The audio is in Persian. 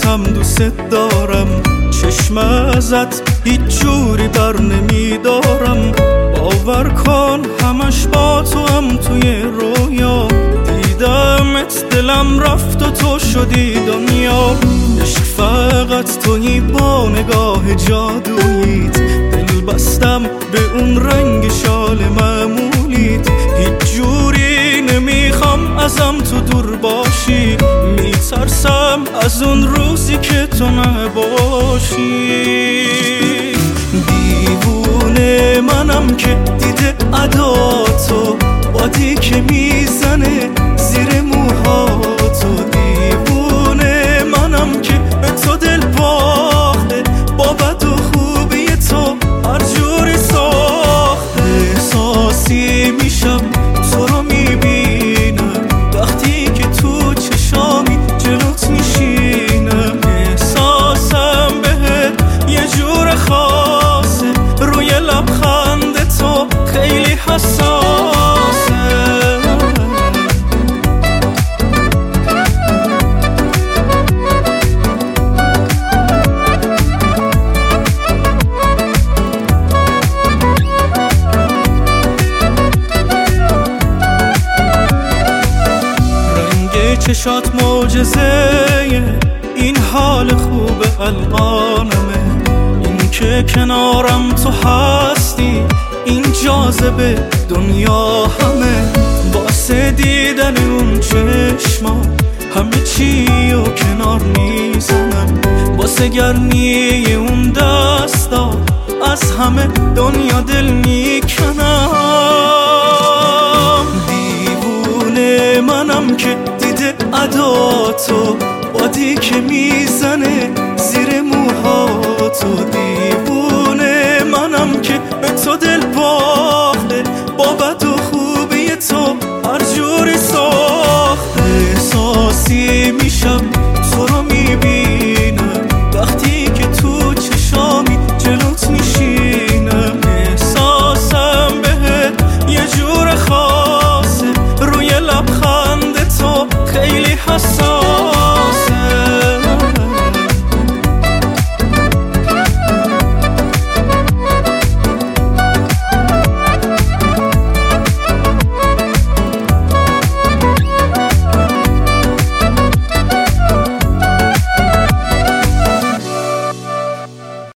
هم دوست دارم، چشم ازت هیچ جوری بر نمیدارم. باور کن همش با تو هم توی رویا، دیدمت دلم رفت و تو شدی دنیا. عشق فقط تویی با نگاه جادوییت، دل بستم به اون رنگ شال معمولیت. هیچ جوری نمیخوام ازم تو دور باشی، میترسم از اون روزی که تو نباشی. دیوونه منم که دیده عداتو، بادی که میزنه زیر موهاتو. دیوونه منم که به تو دل باخته، با بد و خوبی تو هر جوری ساخته. احساسی میشم تو رو میبینم، وقتی که تو چشامی جلوت میشینم. احساسم بهت یه جور خاصه، روی لبخند تو خیلی حساسه. چشات معجزه، این حال خوب الانمه. این که کنارم تو هستی، این جاذبه دنیا همه. واسه دیدن اون چشما همه چی و کنار میزنم. واسه گرمی اون دستا از همه دنیا دل میکنم. دیوونه منم که دیده عداتو، بادی که میزنه زیر موهاتو. دیوونه منم که به تو دل باخته، با بد و خوبی تو هر جوری